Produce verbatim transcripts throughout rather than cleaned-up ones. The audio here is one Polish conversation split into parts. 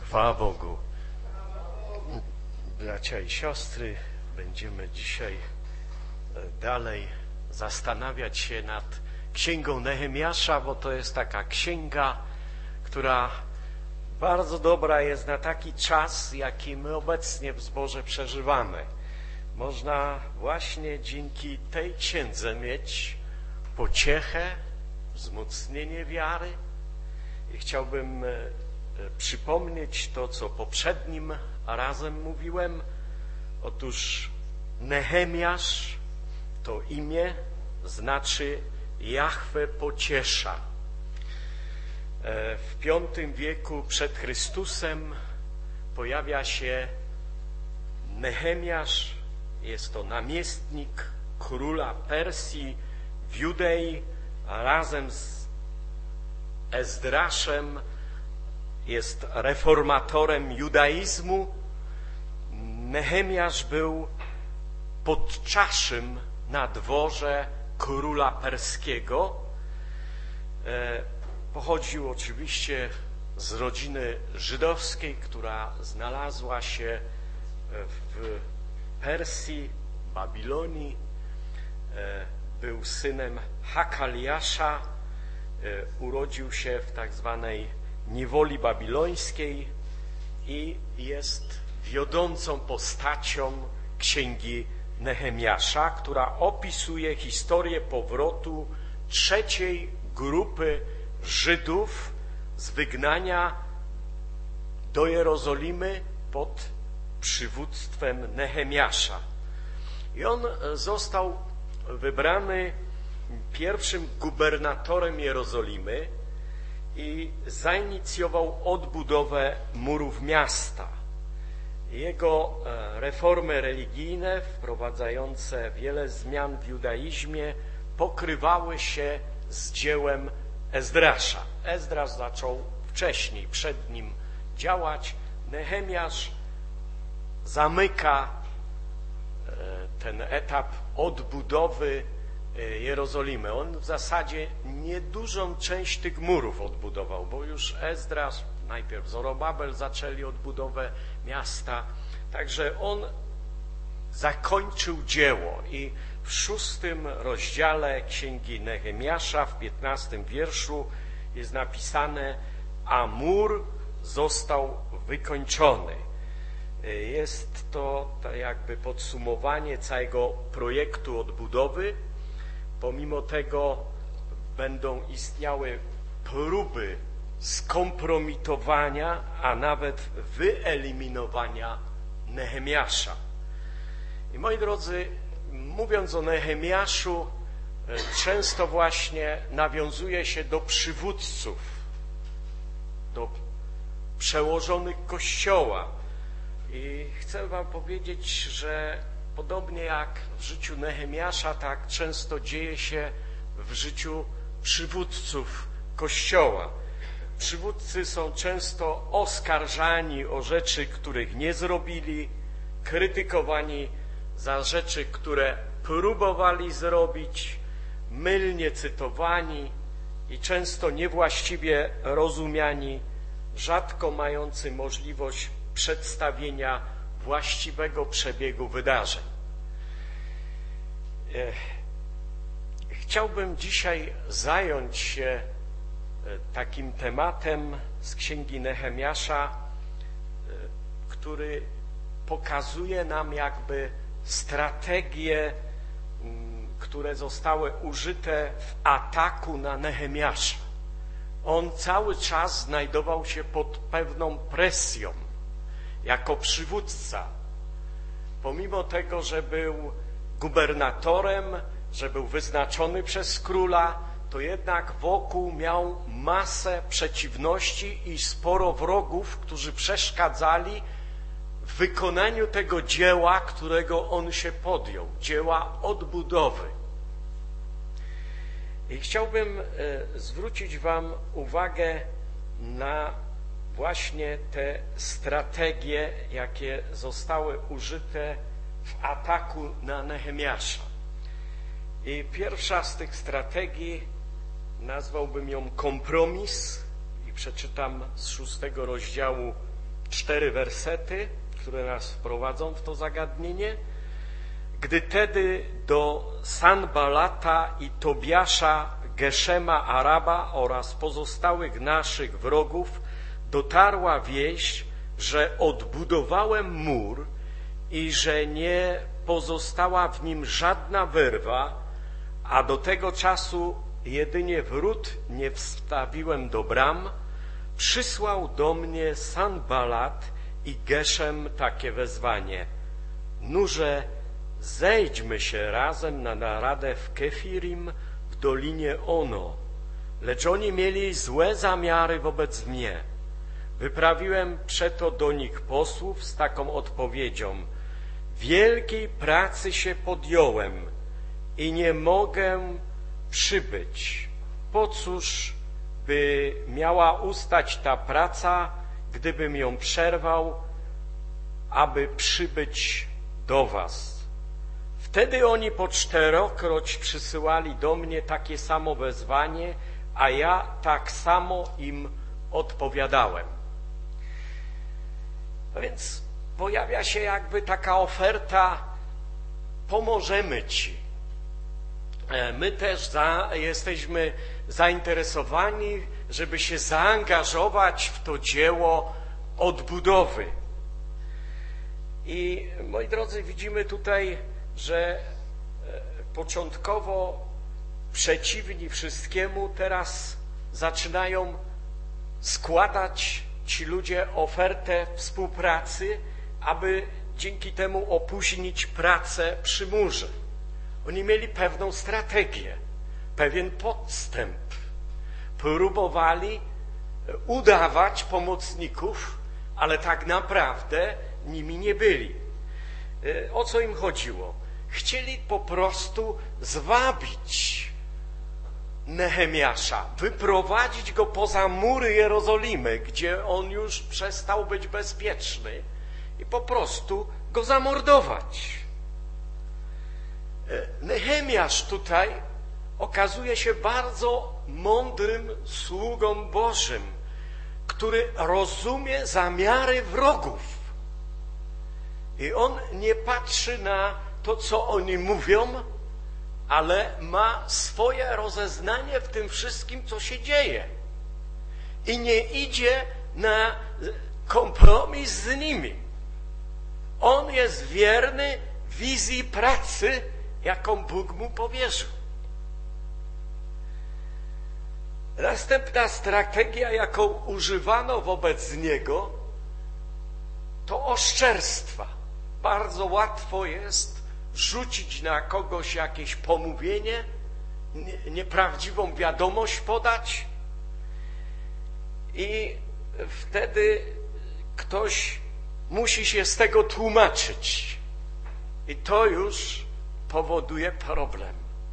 Chwała Bogu. Bracia i siostry, będziemy dzisiaj dalej zastanawiać się nad Księgą Nehemiasza, bo to jest taka księga, która bardzo dobra jest na taki czas, jaki my obecnie w zborze przeżywamy. Można właśnie dzięki tej księdze mieć pociechę, wzmocnienie wiary. I chciałbym przypomnieć to, co poprzednim razem mówiłem. Otóż Nehemiasz to imię znaczy Jahwe pociesza. W piątym wieku przed Chrystusem pojawia się Nehemiasz. Jest to namiestnik króla Persji w Judei, a razem z Ezdraszem jest reformatorem judaizmu. Nehemiasz był podczaszym na dworze króla perskiego. Pochodził oczywiście z rodziny żydowskiej, która znalazła się w Persji, Babilonii. Był synem Hakaliasza. Urodził się w tak zwanej niewoli babilońskiej i jest wiodącą postacią Księgi Nehemiasza, która opisuje historię powrotu trzeciej grupy Żydów z wygnania do Jerozolimy pod przywództwem Nehemiasza. I on został wybrany pierwszym gubernatorem Jerozolimy i zainicjował odbudowę murów miasta. Jego reformy religijne, wprowadzające wiele zmian w judaizmie, pokrywały się z dziełem Ezdrasza. Ezdrasz zaczął wcześniej, przed nim działać. Nehemiasz zamyka ten etap odbudowy Jerozolimy. On w zasadzie niedużą część tych murów odbudował, bo już Ezdrasz, najpierw Zorobabel zaczęli odbudowę miasta. Także on zakończył dzieło i w szóstym rozdziale Księgi Nehemiasza, w piętnastym wierszu jest napisane: a mur został wykończony. Jest to tak jakby podsumowanie całego projektu odbudowy. Pomimo tego będą istniały próby skompromitowania, a nawet wyeliminowania Nehemiasza. I moi drodzy, mówiąc o Nehemiaszu, często właśnie nawiązuje się do przywódców, do przełożonych Kościoła. I chcę wam powiedzieć, że podobnie jak w życiu Nehemiasza, tak często dzieje się w życiu przywódców Kościoła. Przywódcy są często oskarżani o rzeczy, których nie zrobili, krytykowani za rzeczy, które próbowali zrobić, mylnie cytowani i często niewłaściwie rozumiani, rzadko mający możliwość przedstawienia właściwego przebiegu wydarzeń. Chciałbym dzisiaj zająć się takim tematem z Księgi Nehemiasza, który pokazuje nam jakby strategie, które zostały użyte w ataku na Nehemiasza. On cały czas znajdował się pod pewną presją jako przywódca. Pomimo tego, że był gubernatorem, że był wyznaczony przez króla, to jednak wokół miał masę przeciwności i sporo wrogów, którzy przeszkadzali w wykonaniu tego dzieła, którego on się podjął, dzieła odbudowy. I chciałbym zwrócić wam uwagę na właśnie te strategie, jakie zostały użyte w ataku na Nehemiasza. I pierwsza z tych strategii, nazwałbym ją kompromis, i przeczytam z szóstego rozdziału cztery wersety, które nas wprowadzą w to zagadnienie. Gdy tedy do Sanbalata i Tobiasza, Geszema, Araba oraz pozostałych naszych wrogów dotarła wieść, że odbudowałem mur i że nie pozostała w nim żadna wyrwa, a do tego czasu jedynie wrót nie wstawiłem do bram, przysłał do mnie Sanbalat i Geszem takie wezwanie: nurze, zejdźmy się razem na naradę w Kefirim w dolinie Ono. Lecz oni mieli złe zamiary wobec mnie. Wyprawiłem przeto do nich posłów z taką odpowiedzią: wielkiej pracy się podjąłem i nie mogę przybyć. Po cóż by miała ustać ta praca, gdybym ją przerwał, aby przybyć do was? Wtedy oni po czterokroć przysyłali do mnie takie samo wezwanie, a ja tak samo im odpowiadałem. No więc pojawia się jakby taka oferta: pomożemy ci. My też za, jesteśmy zainteresowani, żeby się zaangażować w to dzieło odbudowy. I moi drodzy, widzimy tutaj, że początkowo przeciwni wszystkiemu teraz zaczynają składać ci ludzie ofertę współpracy, aby dzięki temu opóźnić pracę przy murze. Oni mieli pewną strategię, pewien podstęp. Próbowali udawać pomocników, ale tak naprawdę nimi nie byli. O co im chodziło? Chcieli po prostu zwabić Nehemiasza, wyprowadzić go poza mury Jerozolimy, gdzie on już przestał być bezpieczny, i po prostu go zamordować. Nehemiasz tutaj okazuje się bardzo mądrym sługą Bożym, który rozumie zamiary wrogów. I on nie patrzy na to, co oni mówią, ale ma swoje rozeznanie w tym wszystkim, co się dzieje. I nie idzie na kompromis z nimi. On jest wierny wizji pracy, jaką Bóg mu powierzył. Następna strategia, jaką używano wobec niego, to oszczerstwa. Bardzo łatwo jest rzucić na kogoś jakieś pomówienie, nieprawdziwą wiadomość podać i wtedy ktoś musi się z tego tłumaczyć. I to już powoduje problem.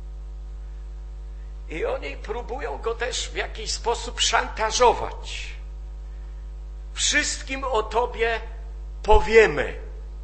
I oni próbują go też w jakiś sposób szantażować. Wszystkim o tobie powiemy.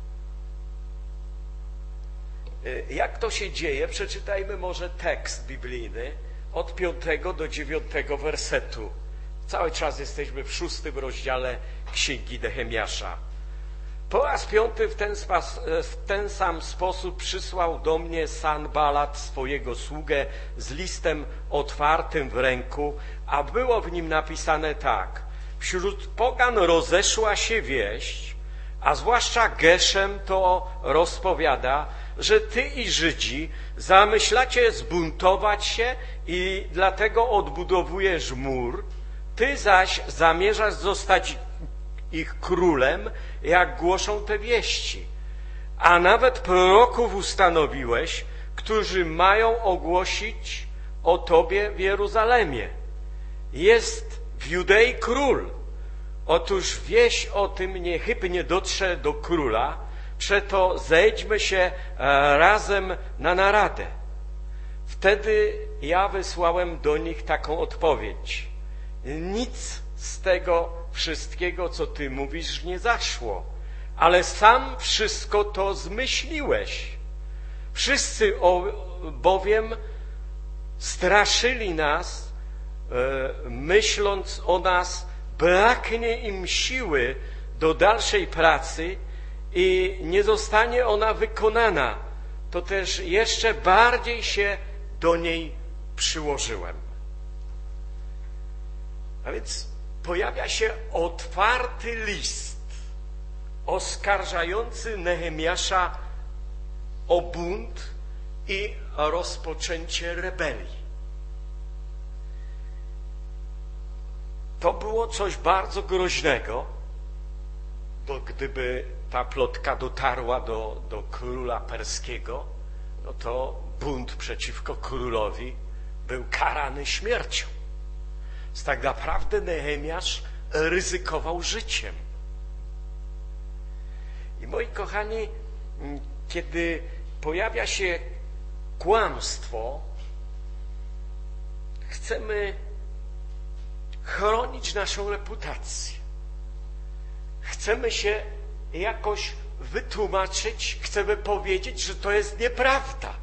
Jak to się dzieje? Przeczytajmy może tekst biblijny od piątego do dziewiątego wersetu. Cały czas jesteśmy w szóstym rozdziale Księgi Nehemiasza. Po raz piąty w ten, spas, w ten sam sposób przysłał do mnie Sanbalat swojego sługę z listem otwartym w ręku, a było w nim napisane tak: wśród pogan rozeszła się wieść, a zwłaszcza Geszem to rozpowiada, że ty i Żydzi zamyślacie zbuntować się i dlatego odbudowujesz mur, ty zaś zamierzasz zostać ich królem, jak głoszą te wieści. A nawet proroków ustanowiłeś, którzy mają ogłosić o tobie w Jeruzalemie. Jest w Judei król. Otóż wieść o tym niechybnie dotrze do króla, przeto zejdźmy się razem na naradę. Wtedy ja wysłałem do nich taką odpowiedź: nic z tego wszystkiego, co ty mówisz, nie zaszło, ale sam wszystko to zmyśliłeś. Wszyscy bowiem straszyli nas, myśląc o nas, braknie im siły do dalszej pracy i nie zostanie ona wykonana, to też jeszcze bardziej się do niej przyłożyłem. A więc pojawia się otwarty list oskarżający Nehemiasza o bunt i rozpoczęcie rebelii. To było coś bardzo groźnego, bo gdyby ta plotka dotarła do, do króla perskiego, no to bunt przeciwko królowi był karany śmiercią. Więc tak naprawdę Nehemiasz ryzykował życiem. I moi kochani, kiedy pojawia się kłamstwo, chcemy chronić naszą reputację. Chcemy się jakoś wytłumaczyć, chcemy powiedzieć, że to jest nieprawda.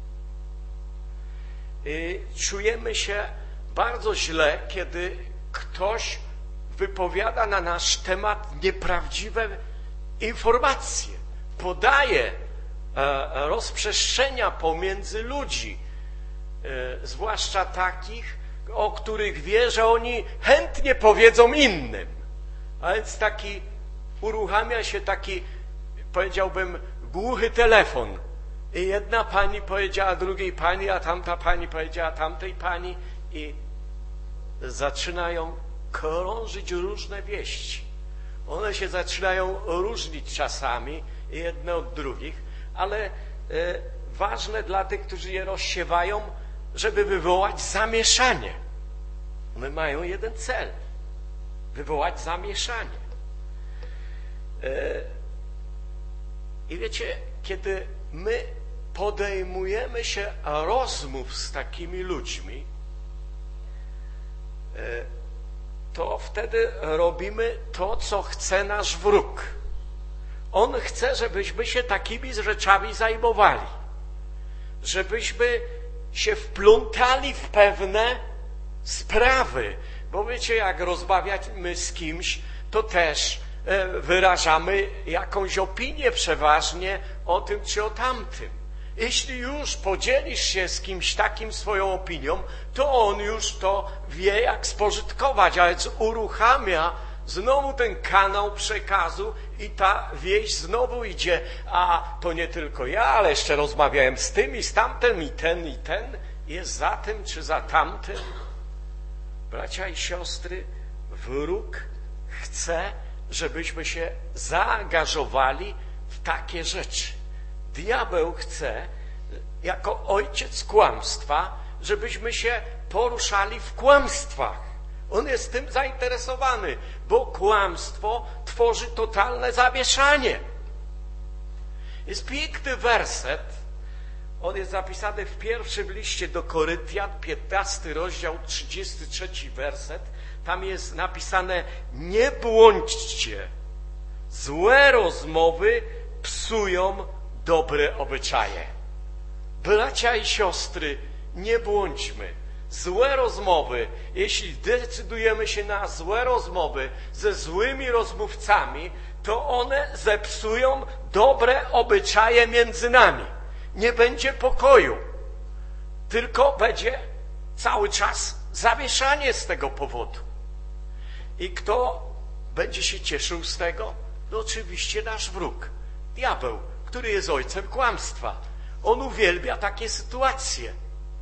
I czujemy się bardzo źle, kiedy ktoś wypowiada na nasz temat nieprawdziwe informacje, podaje rozprzestrzenia pomiędzy ludzi, zwłaszcza takich, o których wie, że oni chętnie powiedzą innym. A więc taki uruchamia się taki, powiedziałbym, głuchy telefon. I jedna pani powiedziała drugiej pani, a tamta pani powiedziała tamtej pani i zaczynają krążyć różne wieści. One się zaczynają różnić czasami, jedne od drugich, ale e, ważne dla tych, którzy je rozsiewają, żeby wywołać zamieszanie. One mają jeden cel. Wywołać zamieszanie. E, I wiecie, kiedy my podejmujemy się rozmów z takimi ludźmi, e, to wtedy robimy to, co chce nasz wróg. On chce, żebyśmy się takimi rzeczami zajmowali. Żebyśmy się wplątali w pewne sprawy. Bo wiecie, jak rozmawiamy z kimś, to też wyrażamy jakąś opinię przeważnie o tym czy o tamtym. Jeśli już podzielisz się z kimś takim swoją opinią, to on już to wie, jak spożytkować, a więc uruchamia znowu ten kanał przekazu i ta wieść znowu idzie. A to nie tylko ja, ale jeszcze rozmawiałem z tym i z tamtym, i ten, i ten jest za tym czy za tamtym. Bracia i siostry, wróg chce, żebyśmy się zaangażowali w takie rzeczy. Diabeł chce, jako ojciec kłamstwa, żebyśmy się poruszali w kłamstwach. On jest tym zainteresowany, bo kłamstwo tworzy totalne zamieszanie. Jest piękny werset, on jest zapisany w pierwszym liście do Koryntian, piętnasty rozdział, trzydziesty trzeci werset. Tam jest napisane: nie błądźcie, złe rozmowy psują dobre obyczaje. Bracia i siostry, nie błądźmy. Złe rozmowy, jeśli decydujemy się na złe rozmowy ze złymi rozmówcami, to one zepsują dobre obyczaje między nami. Nie będzie pokoju, tylko będzie cały czas zamieszanie z tego powodu. I kto będzie się cieszył z tego? No oczywiście nasz wróg, diabeł, który jest ojcem kłamstwa. On uwielbia takie sytuacje.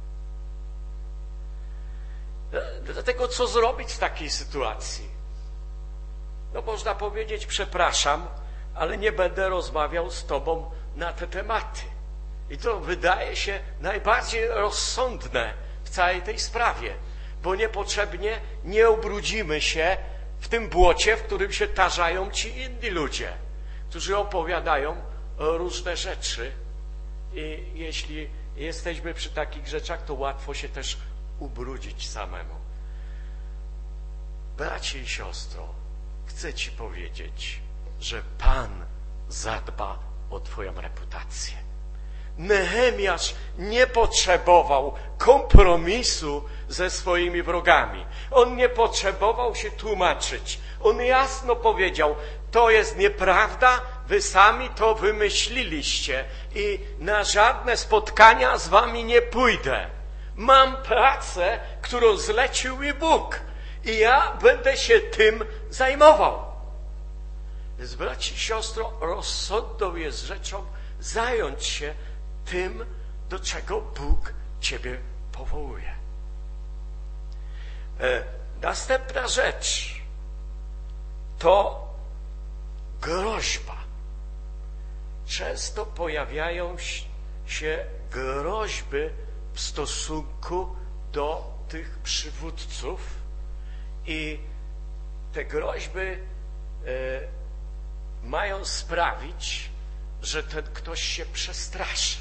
Dlatego co zrobić w takiej sytuacji? No można powiedzieć: przepraszam, ale nie będę rozmawiał z tobą na te tematy. I to wydaje się najbardziej rozsądne w całej tej sprawie, bo niepotrzebnie nie ubrudzimy się w tym błocie, w którym się tarzają ci inni ludzie, którzy opowiadają różne rzeczy. I jeśli jesteśmy przy takich rzeczach, to łatwo się też ubrudzić samemu. Bracie i siostro, chcę ci powiedzieć, że Pan zadba o twoją reputację. Nehemiasz nie potrzebował kompromisu ze swoimi wrogami. On nie potrzebował się tłumaczyć. On jasno powiedział, to jest nieprawda, wy sami to wymyśliliście i na żadne spotkania z wami nie pójdę. Mam pracę, którą zlecił mi Bóg i ja będę się tym zajmował. Więc braci i siostro, rozsądną jest rzeczą zająć się tym, do czego Bóg ciebie powołuje. E, następna rzecz to groźba. Często pojawiają się groźby w stosunku do tych przywódców i te groźby e, mają sprawić, że ten ktoś się przestraszy.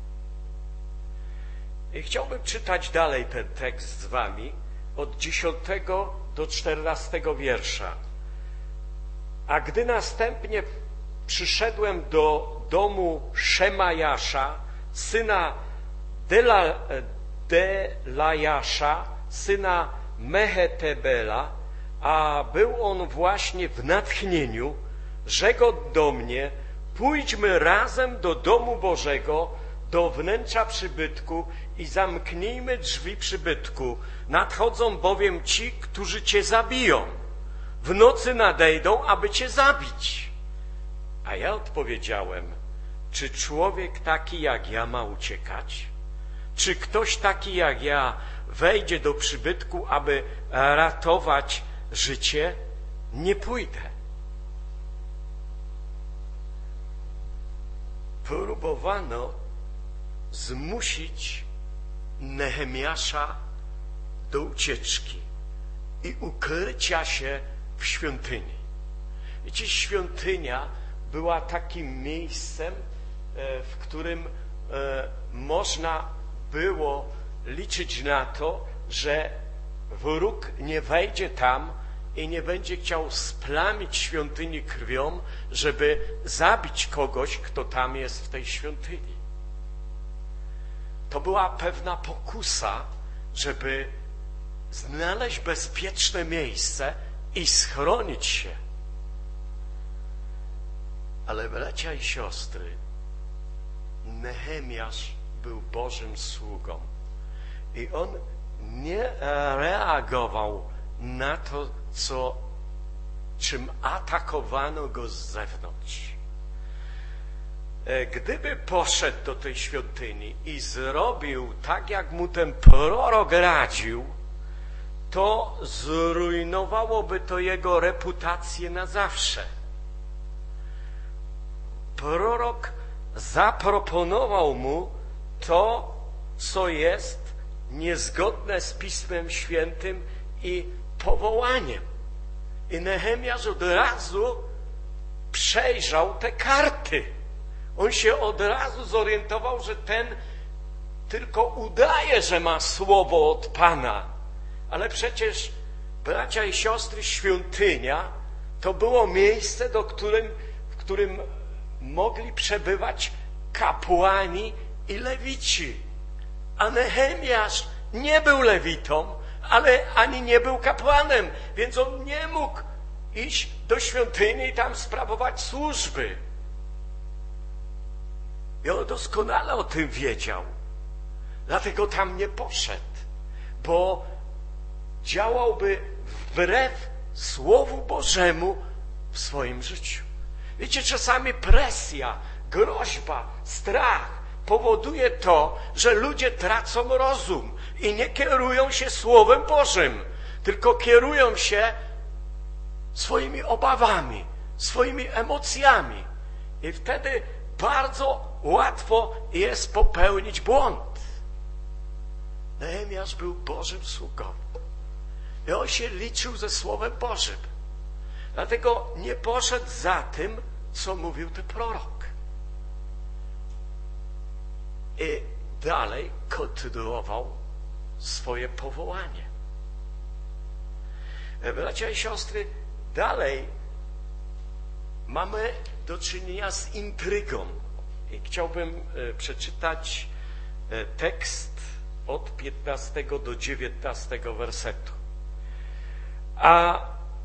I chciałbym czytać dalej ten tekst z wami od dziesiątego do czternastego wiersza. A gdy następnie przyszedłem do domu Szemajasza, syna Dela, Delajasza, syna Mehetebela, a był on właśnie w natchnieniu, rzekł do mnie, pójdźmy razem do domu Bożego, do wnętrza przybytku i zamknijmy drzwi przybytku. Nadchodzą bowiem ci, którzy cię zabiją. W nocy nadejdą, aby cię zabić. A ja odpowiedziałem, czy człowiek taki jak ja ma uciekać? Czy ktoś taki jak ja wejdzie do przybytku, aby ratować życie? Nie pójdę. Próbowano zmusić Nehemiasza do ucieczki i ukrycia się w świątyni. Wiecie, świątynia była takim miejscem, w którym można było liczyć na to, że wróg nie wejdzie tam i nie będzie chciał splamić świątyni krwią, żeby zabić kogoś, kto tam jest w tej świątyni. To była pewna pokusa, żeby znaleźć bezpieczne miejsce i schronić się. Ale bracia i siostry, Nehemiasz był Bożym sługą i on nie reagował na to, co, czym atakowano go z zewnątrz. Gdyby poszedł do tej świątyni i zrobił tak, jak mu ten prorok radził, to zrujnowałoby to jego reputację na zawsze. Prorok zaproponował mu to, co jest niezgodne z Pismem Świętym i powołaniem. I Nehemiasz od razu przejrzał te karty. On się od razu zorientował, że ten tylko udaje, że ma słowo od Pana. Ale przecież, bracia i siostry, świątynia to było miejsce, do którym, w którym mogli przebywać kapłani i lewici. A Nehemiasz nie był lewitą, ale ani nie był kapłanem, więc on nie mógł iść do świątyni i tam sprawować służby. I on doskonale o tym wiedział. Dlatego tam nie poszedł, bo działałby wbrew Słowu Bożemu w swoim życiu. Wiecie, czasami presja, groźba, strach powoduje to, że ludzie tracą rozum i nie kierują się Słowem Bożym, tylko kierują się swoimi obawami, swoimi emocjami. I wtedy bardzo łatwo jest popełnić błąd. Nehemiasz był Bożym sługą. I on się liczył ze Słowem Bożym. Dlatego nie poszedł za tym, co mówił ten prorok. I dalej kontynuował swoje powołanie. Bracia i siostry, dalej mamy do czynienia z intrygą. I chciałbym przeczytać tekst od piętnastego do dziewiętnastego wersetu. A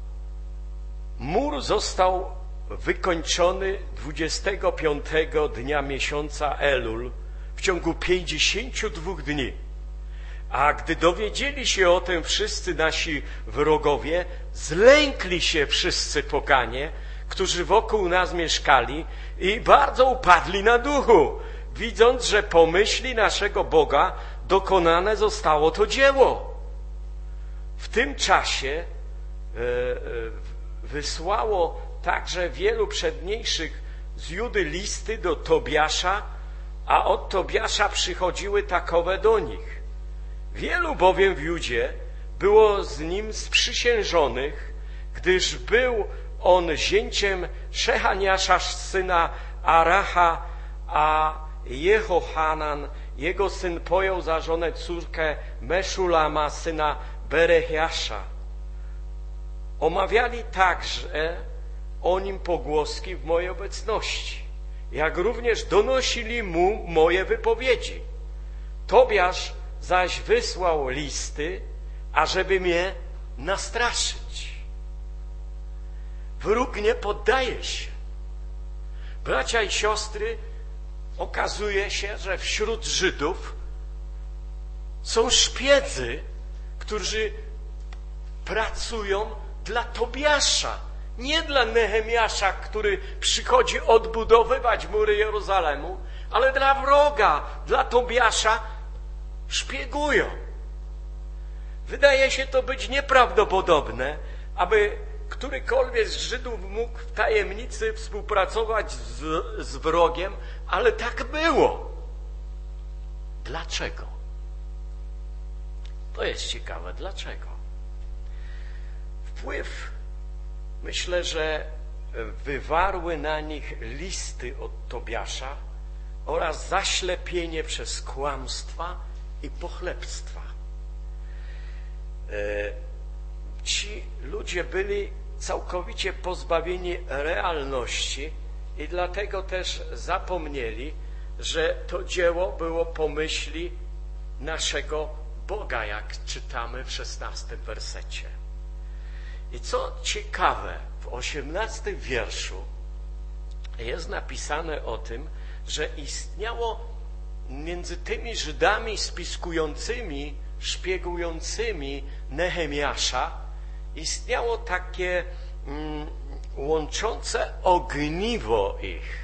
mur został wykończony dwudziestego piątego dnia miesiąca Elul w ciągu pięćdziesięciu dwóch dni. A gdy dowiedzieli się o tym wszyscy nasi wrogowie, zlękli się wszyscy poganie, którzy wokół nas mieszkali i bardzo upadli na duchu, widząc, że po myśli naszego Boga dokonane zostało to dzieło. W tym czasie e, e, wysłało także wielu przedniejszych z Judy listy do Tobiasza, a od Tobiasza przychodziły takowe do nich. Wielu bowiem w Judzie było z nim sprzysiężonych, gdyż był on zięciem Szechaniasza, syna Aracha, a Jehohanan, jego syn, pojął za żonę córkę Meszulama, syna Berechiasza. Omawiali także o nim pogłoski w mojej obecności, jak również donosili mu moje wypowiedzi. Tobiasz zaś wysłał listy, ażeby mnie nastraszyć. Wróg nie poddaje się. Bracia i siostry, okazuje się, że wśród Żydów są szpiedzy, którzy pracują dla Tobiasza, nie dla Nehemiasza, który przychodzi odbudowywać mury Jerozolemu, ale dla wroga, dla Tobiasza szpiegują. Wydaje się to być nieprawdopodobne, aby którykolwiek z Żydów mógł w tajemnicy współpracować z, z wrogiem, ale tak było. Dlaczego? To jest ciekawe. Dlaczego? Wpływ, myślę, że wywarły na nich listy od Tobiasza oraz zaślepienie przez kłamstwa i pochlebstwa. Ci ludzie byli całkowicie pozbawieni realności i dlatego też zapomnieli, że to dzieło było po myśli naszego Boga, jak czytamy w szesnastym wersecie. I co ciekawe, w osiemnastym wierszu jest napisane o tym, że istniało między tymi Żydami spiskującymi, szpiegującymi Nehemiasza, istniało takie mm, łączące ogniwo ich.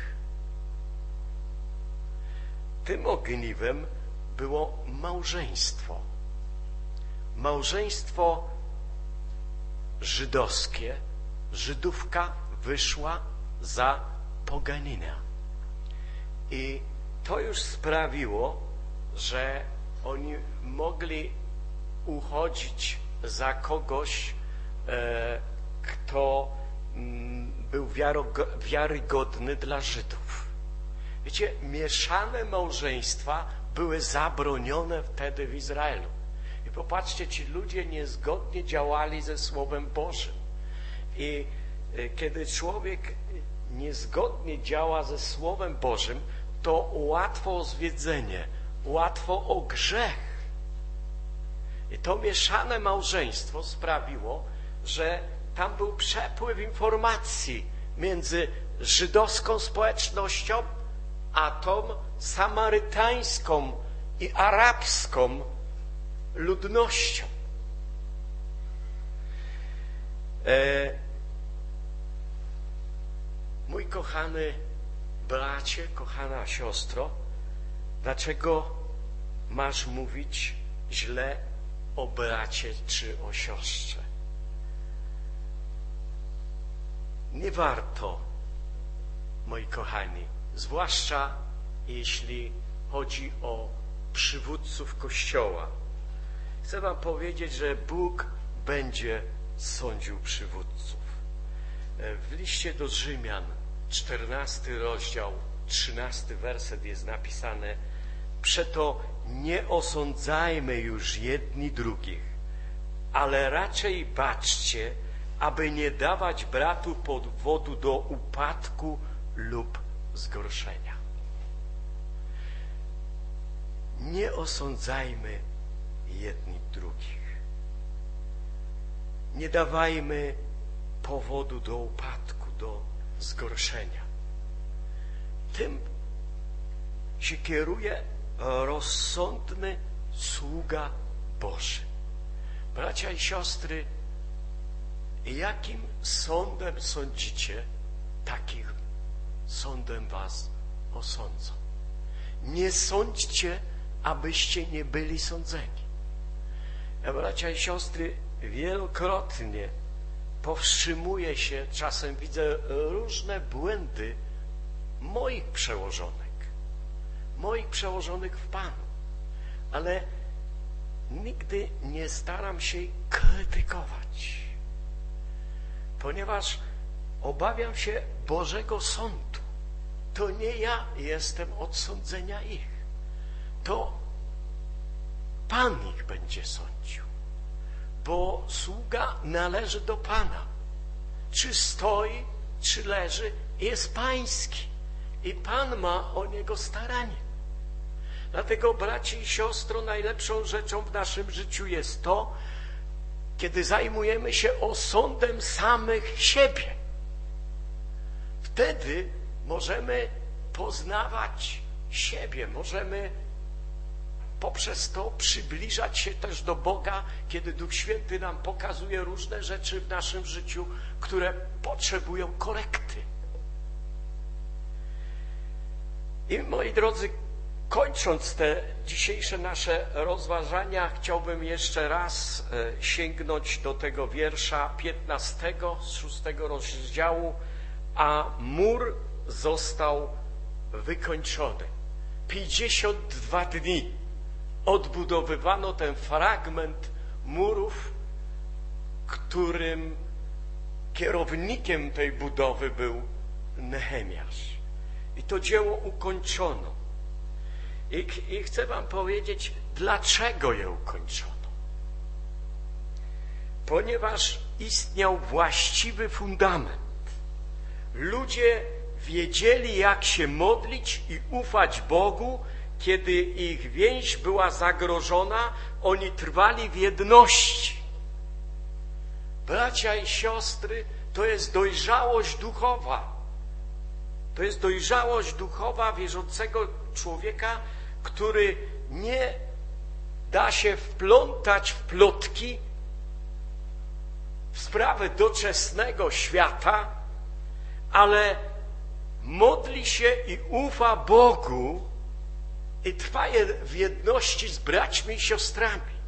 Tym ogniwem było małżeństwo. Małżeństwo żydowskie. Żydówka wyszła za poganina. I to już sprawiło, że oni mogli uchodzić za kogoś, e, kto m, był wiarygodny dla Żydów. Wiecie, mieszane małżeństwa były zabronione wtedy w Izraelu. I popatrzcie, ci ludzie niezgodnie działali ze Słowem Bożym. I e, kiedy człowiek niezgodnie działa ze Słowem Bożym, to łatwo o zwiedzenie, łatwo o grzech. I to mieszane małżeństwo sprawiło, że tam był przepływ informacji między żydowską społecznością, a tą samarytańską i arabską ludnością. E, mój kochany bracie, kochana siostro, dlaczego masz mówić źle o bracie czy o siostrze? Nie warto, moi kochani, zwłaszcza jeśli chodzi o przywódców Kościoła. Chcę wam powiedzieć, że Bóg będzie sądził przywódców. W liście do Rzymian, czternasty rozdział, trzynasty werset jest napisane: przeto nie osądzajmy już jedni drugich, ale raczej baczcie, aby nie dawać bratu powodu do upadku lub zgorszenia. nie osądzajmy jedni drugich. Nie dawajmy powodu do upadku, do zgorszenia. Tym się kieruje rozsądny sługa Boży. Bracia i siostry, jakim sądem sądzicie, takim sądem was osądzą. Nie sądźcie, abyście nie byli sądzeni. Ja, bracia i siostry, wielokrotnie powstrzymuję się, czasem widzę różne błędy moich przełożonych, moich przełożonych w Panu, ale nigdy nie staram się krytykować, ponieważ obawiam się Bożego sądu. To nie ja jestem od sądzenia ich, to Pan ich będzie sądził, bo sługa należy do Pana. Czy stoi, czy leży, jest pański i Pan ma o niego staranie. Dlatego, braci i siostro, najlepszą rzeczą w naszym życiu jest to, kiedy zajmujemy się osądem samych siebie. Wtedy możemy poznawać siebie, możemy poprzez to przybliżać się też do Boga, kiedy Duch Święty nam pokazuje różne rzeczy w naszym życiu, które potrzebują korekty. I moi drodzy, kończąc te dzisiejsze nasze rozważania, chciałbym jeszcze raz sięgnąć do tego wiersza piętnastego z szóstego rozdziału, a mur został wykończony. pięćdziesiąt dwa dni odbudowywano ten fragment murów, którym kierownikiem tej budowy był Nehemiasz. I to dzieło ukończono. I, I chcę wam powiedzieć, dlaczego je ukończono. Ponieważ istniał właściwy fundament. Ludzie wiedzieli, jak się modlić i ufać Bogu, kiedy ich więź była zagrożona, oni trwali w jedności. Bracia i siostry, to jest dojrzałość duchowa. To jest dojrzałość duchowa wierzącego człowieka, który nie da się wplątać w plotki, w sprawy doczesnego świata, ale modli się i ufa Bogu i trwa w jedności z braćmi i siostrami.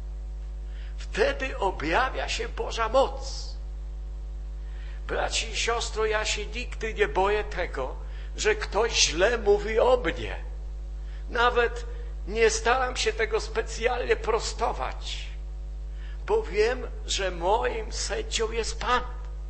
Wtedy objawia się Boża moc. Braci i siostro, ja się nigdy nie boję tego, że ktoś źle mówi o mnie. Nawet nie staram się tego specjalnie prostować, bo wiem, że moim sędzią jest Pan.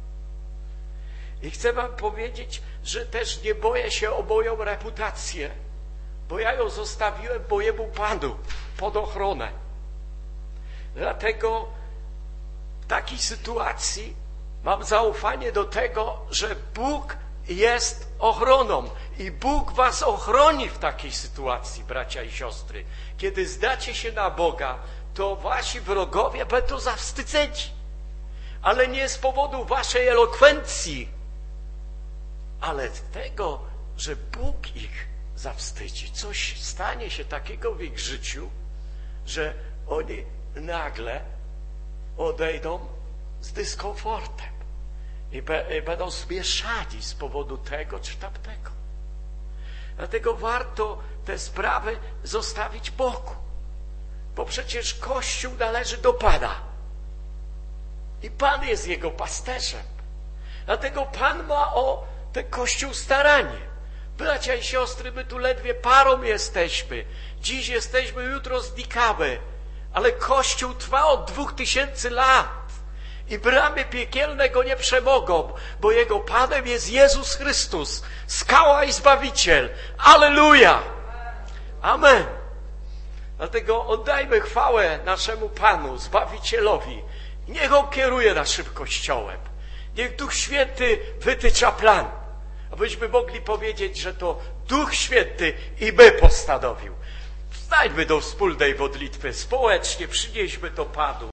I chcę wam powiedzieć, że też nie boję się o moją reputację, bo ja ją zostawiłem mojemu Panu pod ochronę. Dlatego w takiej sytuacji mam zaufanie do tego, że Bóg jest ochroną i Bóg was ochroni w takiej sytuacji, bracia i siostry. Kiedy zdacie się na Boga, to wasi wrogowie będą zawstydzeni, ale nie z powodu waszej elokwencji, ale z tego, że Bóg ich zawstydzi. Coś stanie się takiego w ich życiu, że oni nagle odejdą z dyskomfortem i, be, i będą zmieszani z powodu tego czy tamtego. Dlatego warto te sprawy zostawić Bogu, bo przecież Kościół należy do Pana i Pan jest jego pasterzem. Dlatego Pan ma o ten Kościół staranie. Bracia i siostry, my tu ledwie parą jesteśmy. Dziś jesteśmy, jutro znikamy. Ale Kościół trwa od dwóch tysięcy lat. I bramy piekielne go nie przemogą, bo jego Panem jest Jezus Chrystus, skała i Zbawiciel. Alleluja! Amen. Dlatego oddajmy chwałę naszemu Panu, Zbawicielowi. Niech On kieruje naszym Kościołem. Niech Duch Święty wytycza plan, abyśmy mogli powiedzieć, że to Duch Święty i my postanowił. Stańmy do wspólnej modlitwy, społecznie przynieśmy to Panu.